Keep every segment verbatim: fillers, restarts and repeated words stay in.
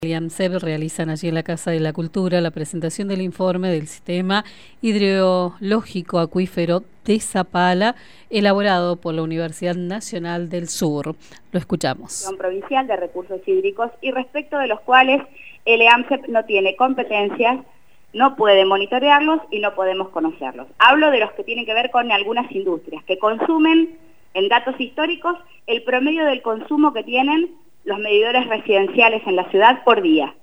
El AMSEB realizan allí en la Casa de la Cultura la presentación del informe del Sistema Hidrológico Acuífero de Zapala, elaborado por la Universidad Nacional del Sur. Lo escuchamos. Provincial de recursos hídricos y respecto de los cuales el AMSEB no tiene competencias, no puede monitorearlos y no podemos conocerlos. Hablo de los que tienen que ver con algunas industrias que consumen, en datos históricos, el promedio del consumo que tienen los medidores residenciales en la ciudad por día,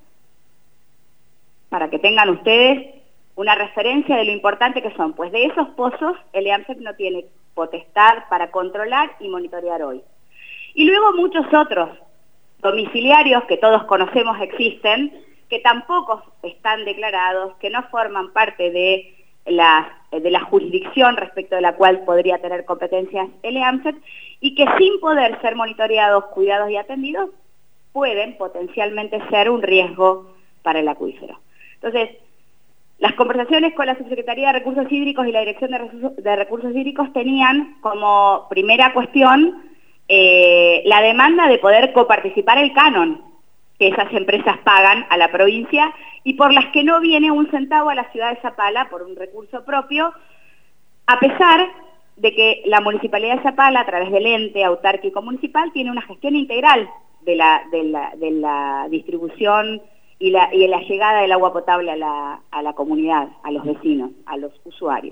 para que tengan ustedes una referencia de lo importante que son. Pues de esos pozos el AMSEB no tiene potestad para controlar y monitorear hoy. Y luego muchos otros domiciliarios que todos conocemos existen, que tampoco están declarados, que no forman parte de la, de la jurisdicción respecto de la cual podría tener competencias el AMSEB, y que sin poder ser monitoreados, cuidados y atendidos, pueden potencialmente ser un riesgo para el acuífero. Entonces, las conversaciones con la Subsecretaría de Recursos Hídricos y la Dirección de Recursos, de Recursos Hídricos tenían como primera cuestión eh, la demanda de poder coparticipar el canon que esas empresas pagan a la provincia y por las que no viene un centavo a la ciudad de Zapala por un recurso propio, a pesar de que la Municipalidad de Zapala, a través del ente autárquico municipal, tiene una gestión integral de la, de la, de la distribución y la, y la llegada del agua potable a la, a la comunidad, a los vecinos, a los usuarios.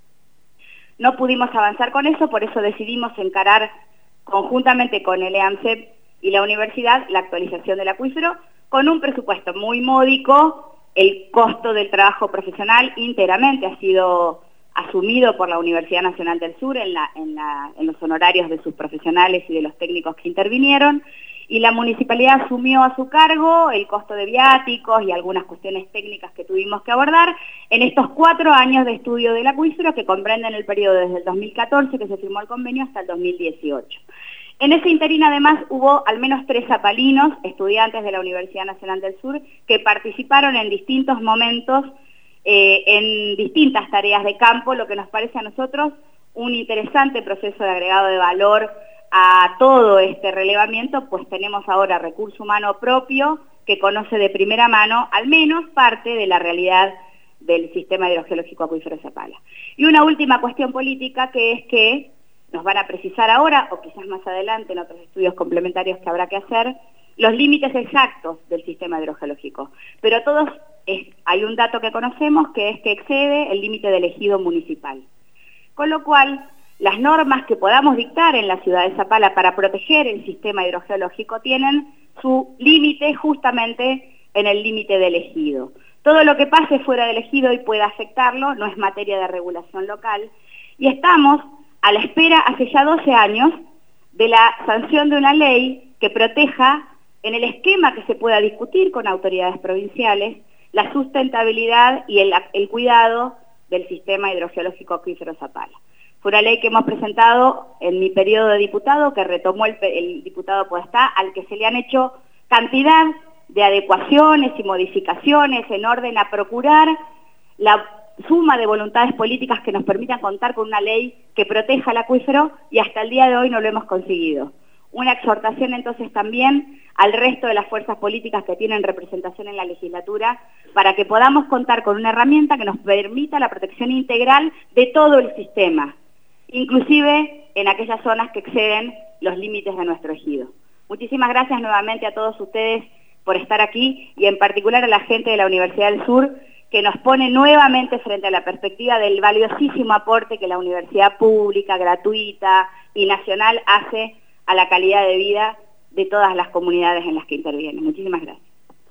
No pudimos avanzar con eso, por eso decidimos encarar conjuntamente con el AMSEB y la universidad la actualización del acuífero con un presupuesto muy módico. El costo del trabajo profesional íntegramente ha sido asumido por la Universidad Nacional del Sur en, la, en, la, en los honorarios de sus profesionales y de los técnicos que intervinieron, y la municipalidad asumió a su cargo el costo de viáticos y algunas cuestiones técnicas que tuvimos que abordar en estos cuatro años de estudio del acuífero que comprenden el periodo desde el dos mil catorce, que se firmó el convenio, hasta el dos mil dieciocho. En ese interín, además, hubo al menos tres zapalinos, estudiantes de la Universidad Nacional del Sur, que participaron en distintos momentos, eh, en distintas tareas de campo, lo que nos parece a nosotros un interesante proceso de agregado de valor a todo este relevamiento, pues tenemos ahora recurso humano propio que conoce de primera mano al menos parte de la realidad del sistema hidrogeológico acuífero Zapala. Y una última cuestión política, que es que nos van a precisar ahora, o quizás más adelante en otros estudios complementarios que habrá que hacer, los límites exactos del sistema hidrogeológico. Pero todos, es, hay un dato que conocemos, que es que excede el límite del ejido municipal. Con lo cual, las normas que podamos dictar en la ciudad de Zapala para proteger el sistema hidrogeológico tienen su límite justamente en el límite del ejido. Todo lo que pase fuera del ejido y pueda afectarlo no es materia de regulación local, y estamos a la espera hace ya doce años de la sanción de una ley que proteja, en el esquema que se pueda discutir con autoridades provinciales, la sustentabilidad y el, el cuidado del sistema hidrogeológico acuífero Zapala. Fue una ley que hemos presentado en mi periodo de diputado, que retomó el, el diputado Podestá, al que se le han hecho cantidad de adecuaciones y modificaciones en orden a procurar la suma de voluntades políticas que nos permitan contar con una ley que proteja el acuífero, y hasta el día de hoy no lo hemos conseguido. Una exhortación entonces también al resto de las fuerzas políticas que tienen representación en la legislatura para que podamos contar con una herramienta que nos permita la protección integral de todo el sistema, inclusive en aquellas zonas que exceden los límites de nuestro ejido. Muchísimas gracias nuevamente a todos ustedes por estar aquí, y en particular a la gente de la Universidad del Sur, que nos pone nuevamente frente a la perspectiva del valiosísimo aporte que la universidad pública, gratuita y nacional hace a la calidad de vida de todas las comunidades en las que interviene. Muchísimas gracias.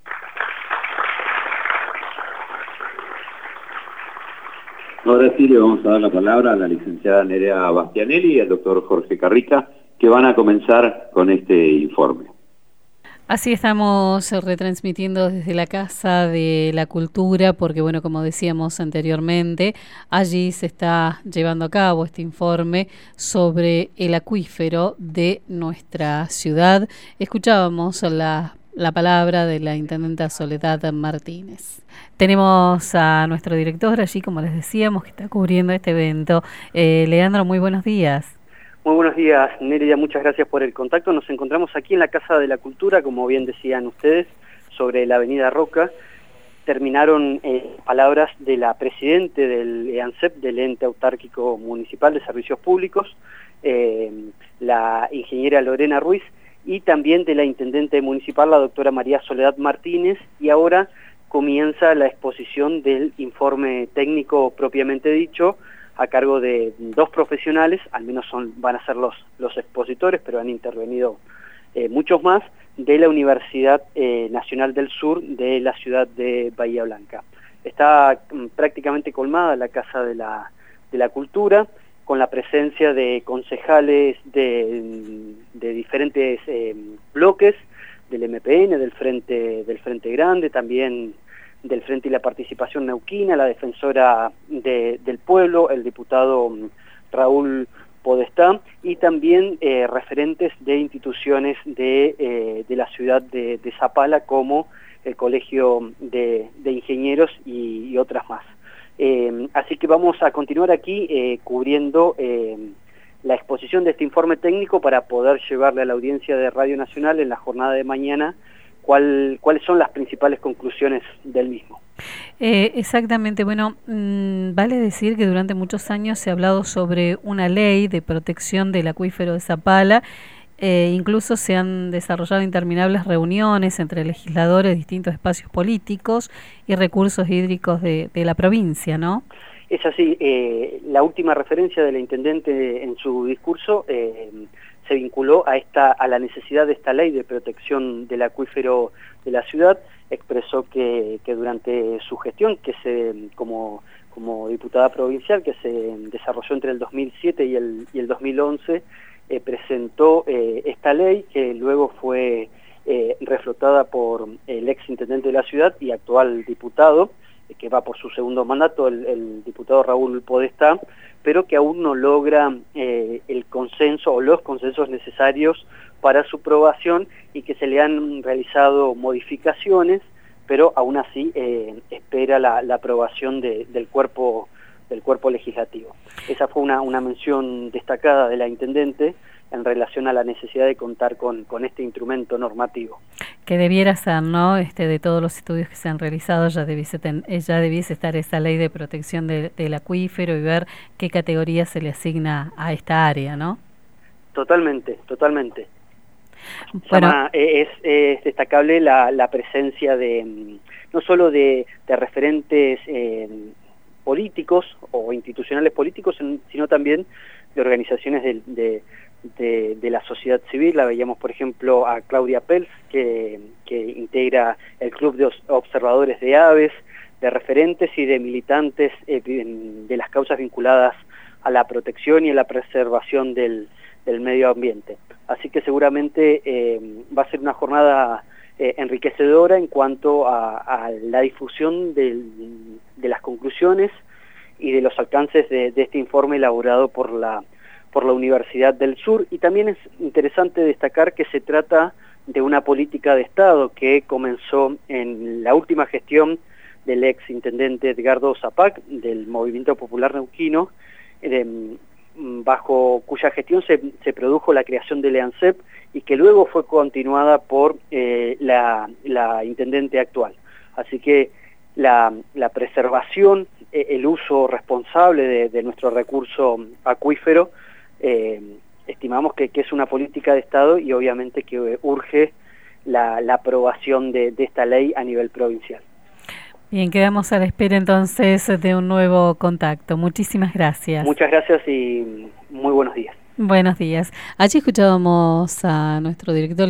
Ahora sí le vamos a dar la palabra a la licenciada Nerea Bastianelli y al doctor Jorge Carrica, que van a comenzar con este informe. Así estamos retransmitiendo desde la Casa de la Cultura, porque bueno, como decíamos anteriormente, allí se está llevando a cabo este informe sobre el acuífero de nuestra ciudad. Escuchábamos la, la palabra de la intendenta Soledad Martínez. Tenemos a nuestro director allí, como les decíamos, que está cubriendo este evento. Eh, Leandro, muy buenos días. Muy buenos días, Nerea, muchas gracias por el contacto. Nos encontramos aquí en la Casa de la Cultura, como bien decían ustedes, sobre la avenida Roca, terminaron eh, palabras de la presidente del EANSEP, del Ente Autárquico Municipal de Servicios Públicos, eh, la ingeniera Lorena Ruiz, y también de la intendente municipal, la doctora María Soledad Martínez, y ahora comienza la exposición del informe técnico propiamente dicho, a cargo de dos profesionales, al menos son, van a ser los, los expositores, pero han intervenido eh, muchos más, de la Universidad eh, Nacional del Sur de la ciudad de Bahía Blanca. Está mm, prácticamente colmada la Casa de la, de la Cultura, con la presencia de concejales de, de diferentes eh, bloques, del M P N, del Frente, del Frente Grande, también del Frente y la Participación Neuquina, la defensora de, del pueblo, el diputado Raúl Podestá, y también eh, referentes de instituciones de, eh, de la ciudad de, de Zapala, como el Colegio de, de Ingenieros y, y otras más. Eh, así que vamos a continuar aquí eh, cubriendo eh, la exposición de este informe técnico para poder llevarle a la audiencia de Radio Nacional en la jornada de mañana cuál, cuáles son las principales conclusiones del mismo. Eh, exactamente, bueno, mmm, vale decir que durante muchos años se ha hablado sobre una ley de protección del acuífero de Zapala, eh, incluso se han desarrollado interminables reuniones entre legisladores de distintos espacios políticos y recursos hídricos de, de la provincia, ¿no? Es así, eh, la última referencia de la intendente en su discurso eh, se vinculó a esta a la necesidad de esta ley de protección del acuífero de la ciudad. Expresó que, que durante su gestión, que se como, como diputada provincial, que se desarrolló entre el dos mil siete y el, y el dos mil once, eh, presentó eh, esta ley que luego fue eh, reflotada por el ex intendente de la ciudad y actual diputado, que va por su segundo mandato, el, el diputado Raúl Podestá, pero que aún no logra eh, el consenso o los consensos necesarios para su aprobación, y que se le han realizado modificaciones, pero aún así eh, espera la, la aprobación de, del cuerpo del cuerpo legislativo. Esa fue una, una mención destacada de la intendente en relación a la necesidad de contar con, con este instrumento normativo. Que debiera ser, ¿no? Este, de todos los estudios que se han realizado, ya debiese, ten, ya debiese estar esa ley de protección de, del acuífero y ver qué categoría se le asigna a esta área, ¿no? Totalmente, totalmente. Bueno, Llama, es, es destacable la, la presencia de, no solo de, de referentes eh, políticos o institucionales políticos, sino también de organizaciones de, de De, de la sociedad civil. La veíamos, por ejemplo, a Claudia Pels, que, que integra el Club de Observadores de Aves, de referentes y de militantes eh, de las causas vinculadas a la protección y a la preservación del, del medio ambiente. Así que seguramente eh, va a ser una jornada eh, enriquecedora en cuanto a, a la difusión del, de las conclusiones y de los alcances de, de este informe elaborado por la por la Universidad del Sur. Y también es interesante destacar que se trata de una política de Estado que comenzó en la última gestión del ex intendente Edgardo Zapac, del Movimiento Popular Neuquino, eh, bajo cuya gestión se, se produjo la creación del EANSEP, y que luego fue continuada por eh, la, la intendente actual. Así que la, la preservación, eh, el uso responsable de, de nuestro recurso acuífero, Eh, estimamos que, que es una política de Estado, y obviamente que eh, urge la, la aprobación de, de esta ley a nivel provincial. Bien, quedamos a la espera entonces de un nuevo contacto. Muchísimas gracias. Muchas gracias y muy buenos días. Buenos días. Allí escuchábamos a nuestro director